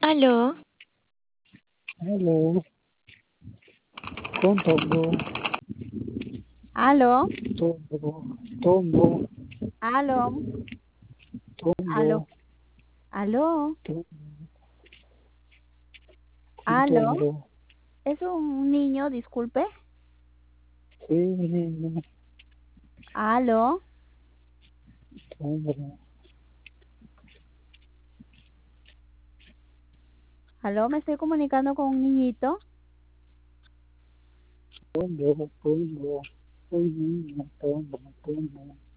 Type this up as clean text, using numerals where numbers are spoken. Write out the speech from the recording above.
Aló, Hello, contogo, Aló, tombo, tombo, aló, aló, tombo, aló, tombo, aló. tombo, ¿Es un niño, disculpe? sí, niño, Aló, tombo, aló, me estoy comunicando con un niñito. tombo, tombo, un niño, tombo, tombo.